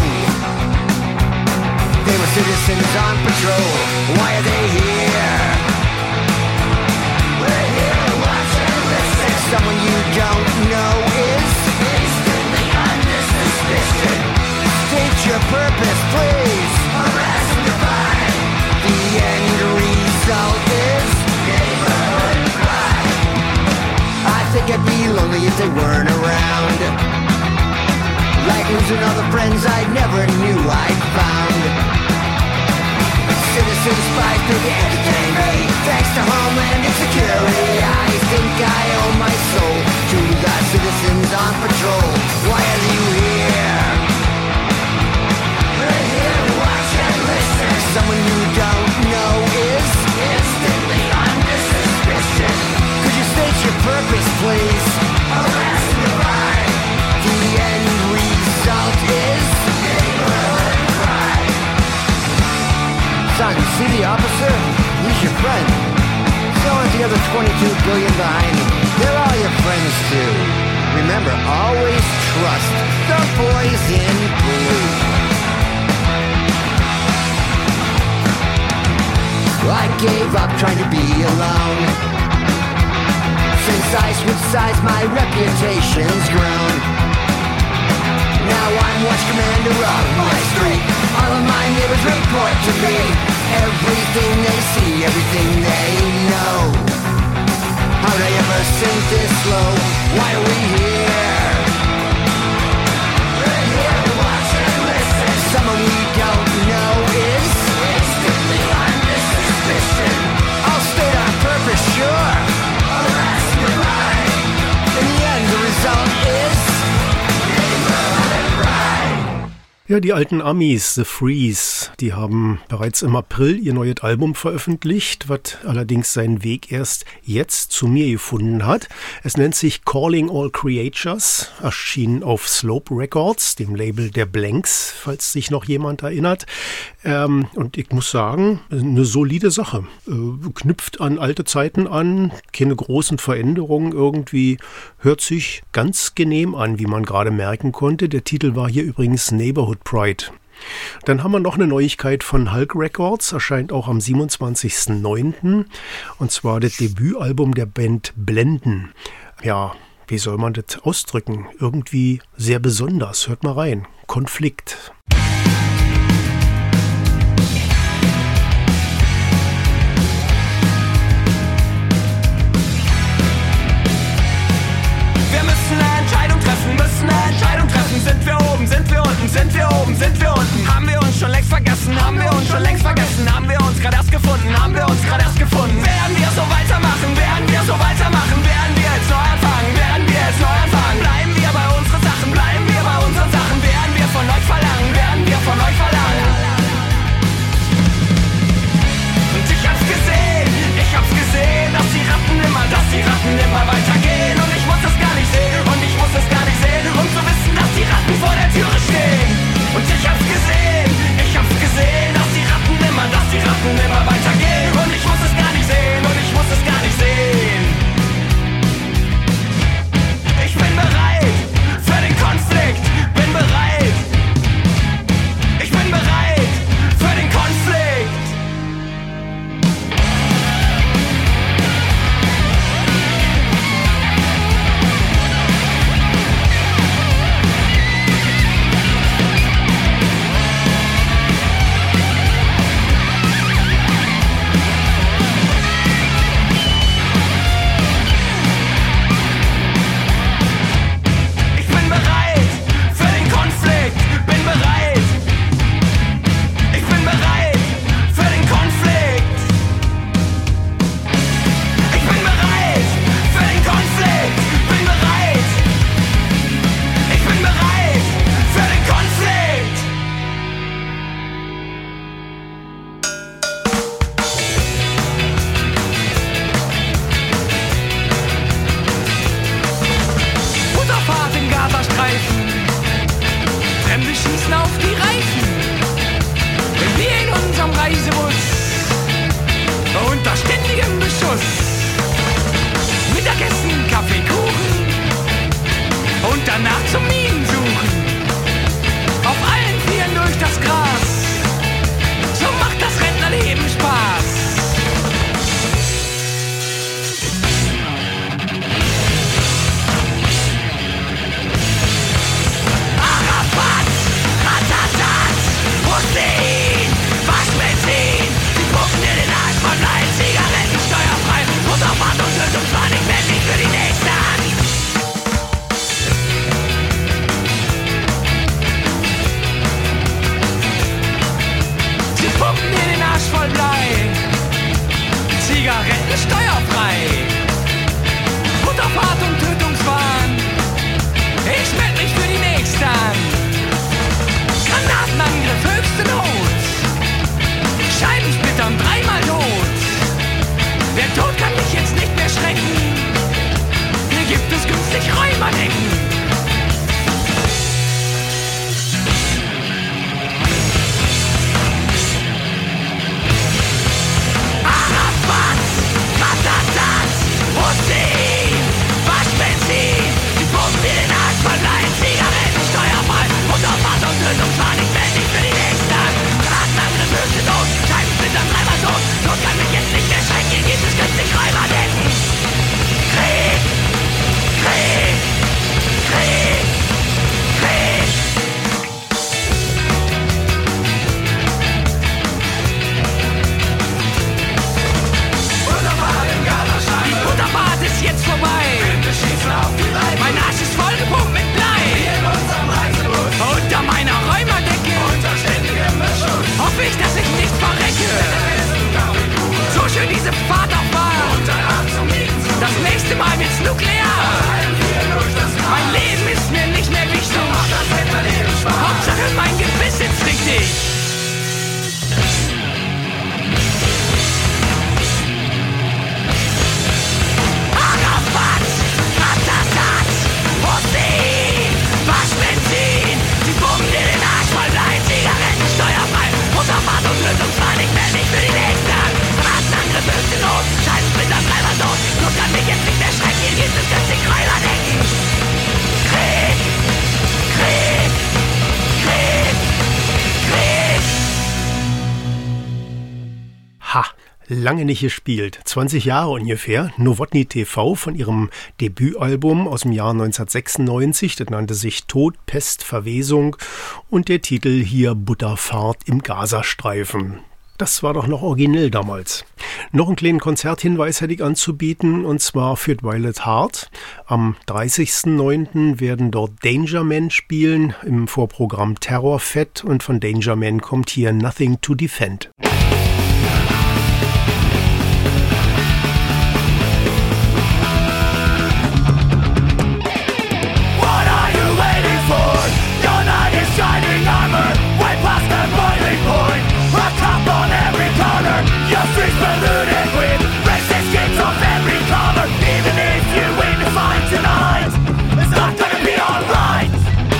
They were citizens on patrol. Why are they here? We're here to watch and listen. Someone you don't know is instantly under suspicion. State your purpose, please. Harass and divide. The end result is neighborhood pride. I think I'd be lonely if they weren't around. Like losing all the friends I never knew I'd found. Citizen spies through the entertain me. Thanks to Homeland and Security, I think I owe my soul to the citizens on patrol. Why are you here? We're here to watch and listen. Someone you don't know is instantly under suspicion. Could you state your purpose, please? Harass and divide. The end result is neighborhood pride. Son, you see the officer? He's your friend. So is the other 22 billion behind him. They're all your friends too. Remember, always trust the boys in blue. I gave up trying to be alone. Since I switched sides, my reputation's grown. Now I'm watch commander of my street. All of my neighbors report to me. Everything they see, everything they know. How'd I ever sink this low? Why are we here? We're here to watch and listen. Someone we don't know is instantly under suspicion. I'll state our purpose, sure. Harass and divide. In the end, the result is Ja, die alten Amis, The Freeze, die haben bereits im April ihr neues Album veröffentlicht, was allerdings seinen Weg erst jetzt zu mir gefunden hat. Es nennt sich Calling All Creatures, erschienen auf Slope Records, dem Label der Blanks, falls sich noch jemand erinnert. Und ich muss sagen, eine solide Sache. Knüpft an alte Zeiten an, keine großen Veränderungen irgendwie, hört sich ganz genehm an, wie man gerade merken konnte. Der Titel war hier übrigens Neighborhood Pride. Dann haben wir noch eine Neuigkeit von Hulk Records, erscheint auch am 27.09. Und zwar das Debütalbum der Band Blenden. Ja, wie soll man das ausdrücken? Irgendwie sehr besonders. Hört mal rein. Konflikt. Sind wir oben, sind wir unten, sind wir oben, sind wir unten? Haben wir uns schon längst vergessen, haben wir uns schon längst vergessen? Haben wir uns gerade erst gefunden, haben wir uns gerade erst gefunden? Werden wir so weitermachen, werden wir so weitermachen? Werden wir jetzt neu anfangen, werden wir jetzt neu anfangen? Bleiben wir bei unseren Sachen, bleiben wir bei unseren Sachen? Werden wir von euch verlangen, werden wir von euch verlangen? Und ich hab's gesehen, dass die Ratten immer weitergehen. Und ich muss es gar nicht sehen, und ich muss es gar nicht sehen, um zu wissen, dass die Ratten vor der Türe stehen. Und ich hab's gesehen, dass die Ratten immer weitergehen. Und ich muss es gar nicht danach zum Minen suchen. Auf allen Vieren durch das Gras. So macht das Rentnerleben Spaß. Arafat, Ratatat, Hussein, Waschbenzin. Sie pumpen dir den Arsch von Leid, Zigaretten steuerfrei. Futterfahrt und Tötungspanik, männlich für die nächste Hand. Sie pumpen dir den Arsch voll Blei. Zigaretten steuerfrei. Futterfahrt und Tötungswahn. Ich meld mich für die nächste an. Granatenangriff, höchste Not. Scheibensplittern, dreimal tot. Der Tod kann mich jetzt nicht mehr schrecken. Hier gibt es günstig Räumerdecken. Arafat, Ratatat, Hussein, Waschbenzin. Die pumpen dir den Arsch voll Blei, Zigaretten steuerfrei. Futterfahrt und Tötungswahn, ich meld mich für die nächste an. Granatenangriff, höchste Not. Scheibensplittern, dreimal tot. Tod kann mich jetzt nicht mehr schrecken. Hier gibt es günstig Räumerdecken. Krieg, Krieg, Krieg, Krieg. Die Butterfahrt ist jetzt vorbei. Mein Arsch ist vollgepumpt mit Blei. Unter meiner Räumerdecke hoffe ich, dass ich nicht verrecke. So schön diese Fahrt auch war. Das nächste Mal wird's nuklear. Mein Leben ist mir nicht mehr wichtig. Hauptsache mein Gebiss sitzt richtig. Arafat, Ratatat, Hussein, Waschbenzin. Sie pumpen dir den Arsch voll Blei, Zigaretten steuerfrei. Futterfahrt und Lösungsfahrt, ich meld mich für die nächste an. Granatenangriff, höchste Not. Scheibensplitter, dreimal tot. Nur kann mich jetzt nicht mehr schrecken. Hier gibt es günstig Räumerdecken. Krieg, Krieg, Krieg, Krieg. Ha! Lange nicht gespielt. 20 Jahre ungefähr. Nowotny TV von ihrem Debütalbum aus dem Jahr 1996. Das nannte sich Tod, Pest, Verwesung. Und der Titel hier Butterfahrt im Gazastreifen. Das war doch noch originell damals. Noch einen kleinen Konzerthinweis hätte ich anzubieten, und zwar für Violet Heart. Am 30.09. werden dort Danger Man spielen, im Vorprogramm Terror Fett, und von Danger Man kommt hier Nothing to Defend. What are you waiting for? Your knight is shining armor. Way past the boiling point. A cop on every corner. Your streets polluted with racist kids of every color. Even if you win the fight tonight, it's not gonna be alright.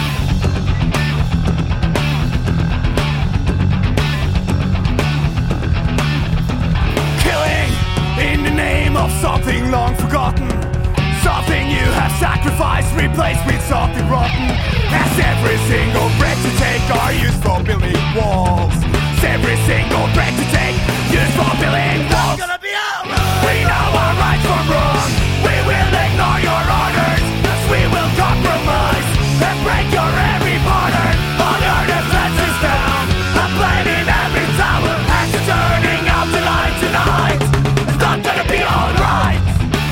Killing in the name of something long forgotten. Something you have sacrificed, replaced with something rotten. As every single break to take are used for building walls. As every single break to take used for building walls. Gonna be alright. We know our right from wrong. We will ignore your orders, as we will compromise and break your every border. All your defenses down, a plane in every tower. As you're turning out the light tonight, it's not gonna be alright.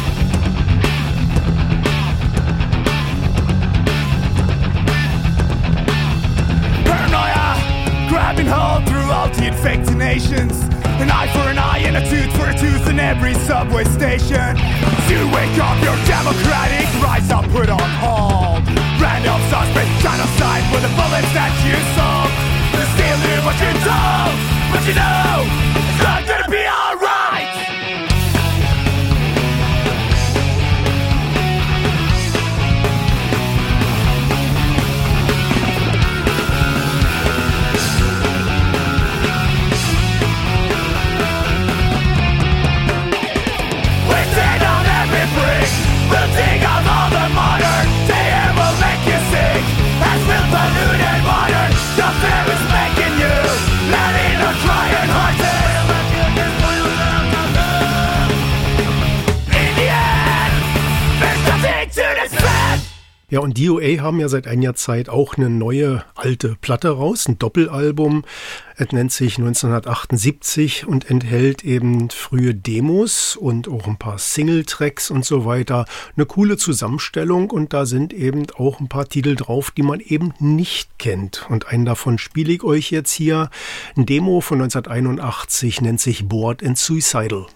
Paranoia grabbing hold throughout the infected nations. An eye for an eye and a tooth for a tooth in every subway station. To wake up your democratic rights are put on hold. Random suspect genocide with the bullets that you sold. Still do what you're told, but you know it's not gonna be alright. We'll dig out every brick. We'll dig out all the modern. The air will make you Ja, und DOA haben ja seit einiger Zeit auch eine neue alte Platte raus, ein Doppelalbum. Es nennt sich 1978 und enthält eben frühe Demos und auch ein paar Singletracks und so weiter. Eine coole Zusammenstellung und da sind eben auch ein paar Titel drauf, die man eben nicht kennt. Und einen davon spiele ich euch jetzt hier. Ein Demo von 1981 nennt sich Bored and Suicidal.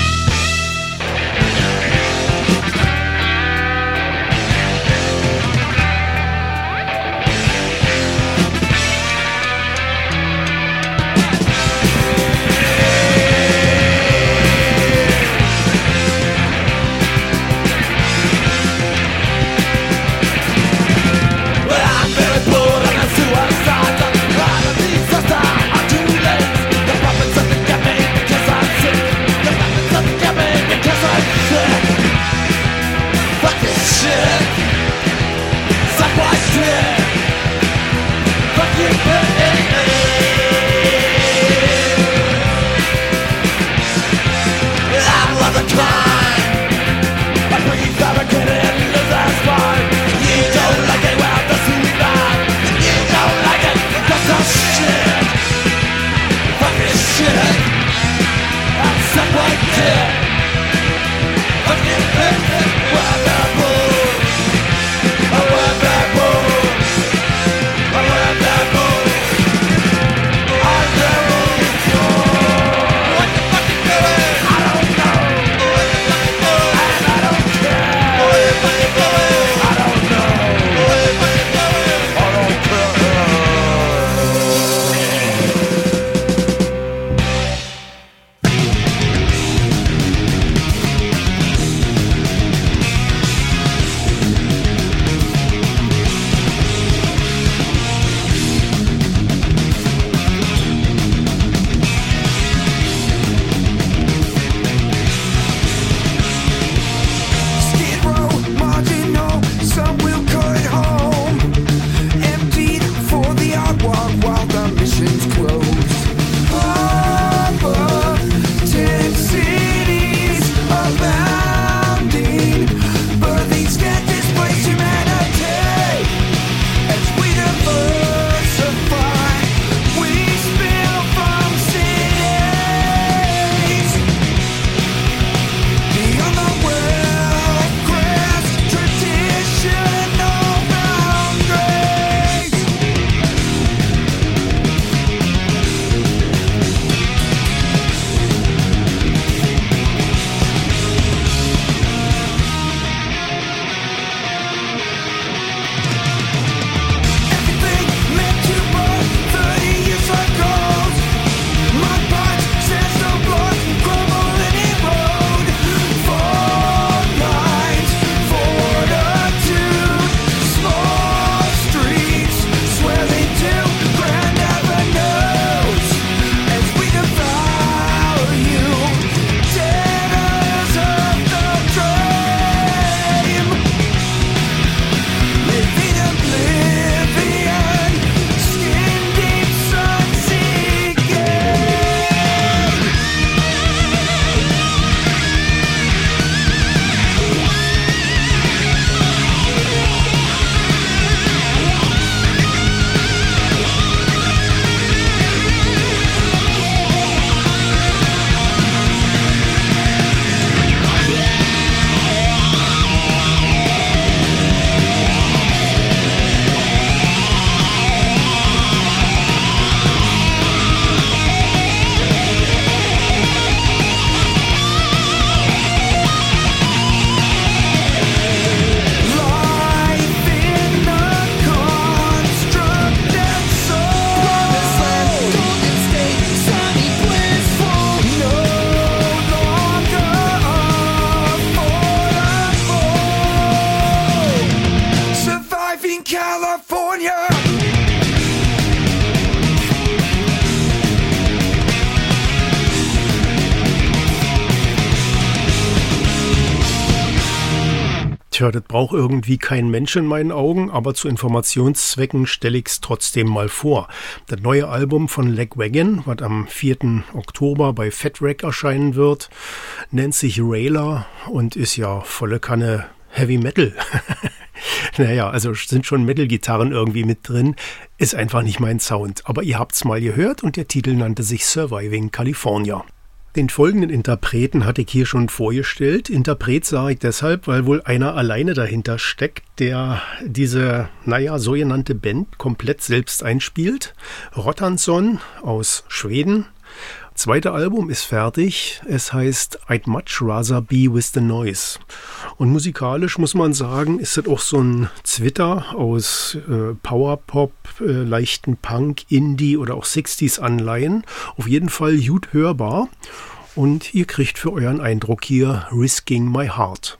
Tja, das braucht irgendwie kein Mensch in meinen Augen, aber zu Informationszwecken stelle ich es trotzdem mal vor. Das neue Album von Lagwagon, was am 4. Oktober bei Fat Wreck erscheinen wird, nennt sich Railer und ist ja volle Kanne Heavy Metal. Naja, also sind schon Metal-Gitarren irgendwie mit drin. Ist einfach nicht mein Sound. Aber ihr habt's mal gehört und der Titel nannte sich Surviving California. Den folgenden Interpreten hatte ich hier schon vorgestellt. Interpret sage ich deshalb, weil wohl einer alleine dahinter steckt, der diese, sogenannte Band komplett selbst einspielt. Rotansson aus Schweden. Zweite Album ist fertig. Es heißt I'd Much Rather Be With The Noise. Und musikalisch muss man sagen, ist das auch so ein Zwitter aus Powerpop, leichten Punk, Indie oder auch 60s Anleihen. Auf jeden Fall gut hörbar. Und ihr kriegt für euren Eindruck hier Risking My Heart.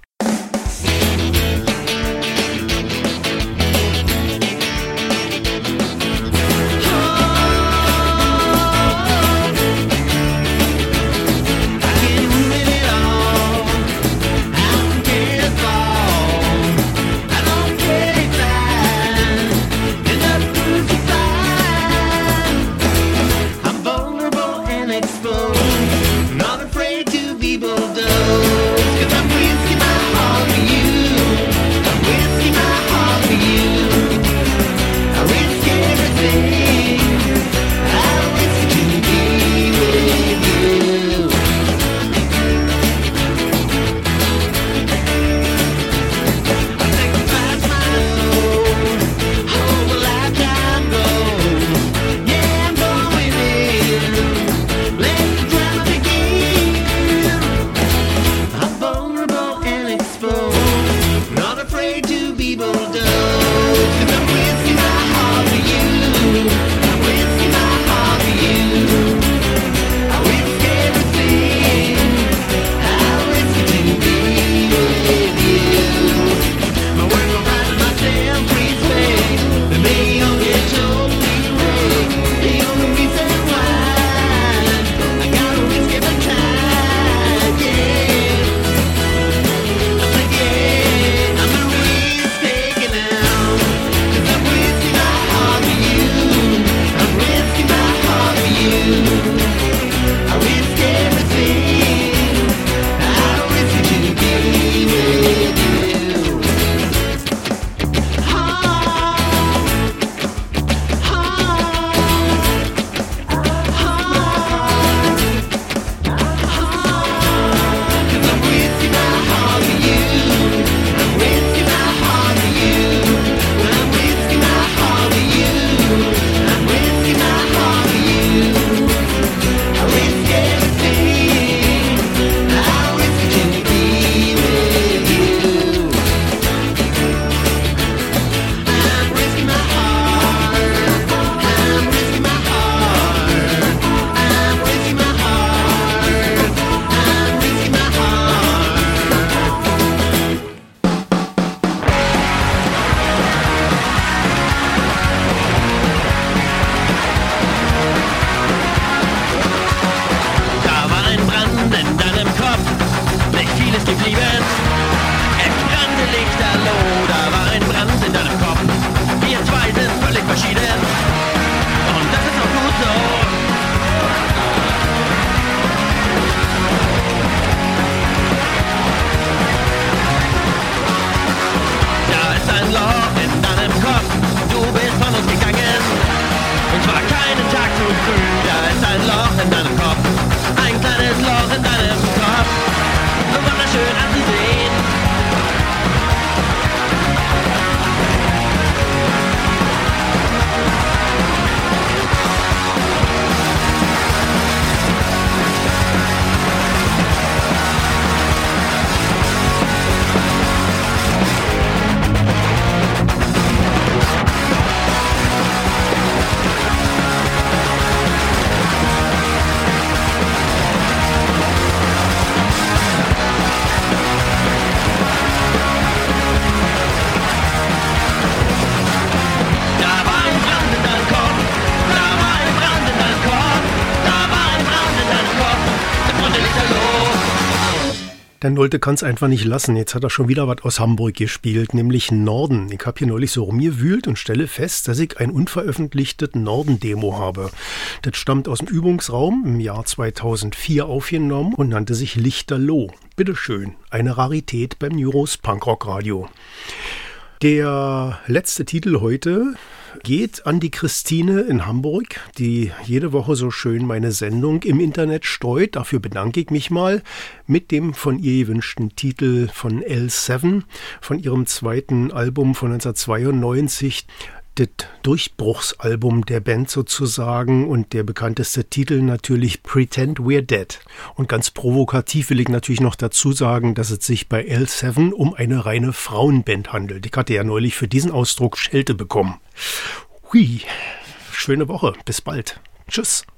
Der Nolte kann es einfach nicht lassen. Jetzt hat er schon wieder was aus Hamburg gespielt, nämlich Norden. Ich habe hier neulich so rumgewühlt und stelle fest, dass ich ein unveröffentlichtes Norden-Demo habe. Das stammt aus dem Übungsraum, im Jahr 2004 aufgenommen und nannte sich Lichterloh. Bitteschön, eine Rarität beim Neuros Punkrock Radio. Der letzte Titel heute geht an die Christine in Hamburg, die jede Woche so schön meine Sendung im Internet streut. Dafür bedanke ich mich mal mit dem von ihr gewünschten Titel von L7, von ihrem zweiten Album von 1992. Das Durchbruchsalbum der Band sozusagen und der bekannteste Titel natürlich Pretend We're Dead. Und ganz provokativ will ich natürlich noch dazu sagen, dass es sich bei L7 um eine reine Frauenband handelt. Ich hatte ja neulich für diesen Ausdruck Schelte bekommen. Hui, schöne Woche, bis bald. Tschüss.